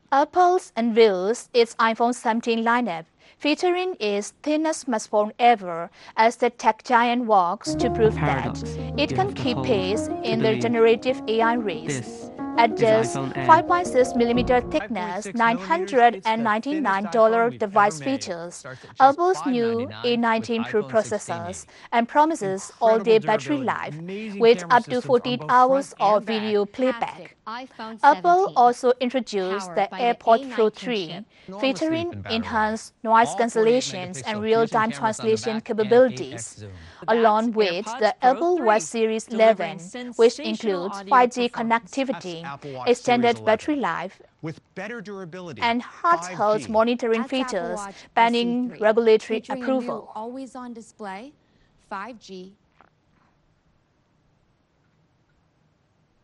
Apple unveils its iPhone 17 lineup, featuring its thinnest smartphone ever as the tech giant walks to prove that it can keep pace in the generative AI race. At just 5.6mm thickness, $999 device features Apple's new A19 Pro processors and promises all-day battery life with up to 14 hours of video playback. Apple also introduced the AirPods Pro 3, featuring enhanced noise cancellations and real-time translation capabilities, along with the Apple Watch Series 11, which includes 5G connectivity, extended battery life, and heart health monitoring features pending regulatory approval. Always-on display, 5G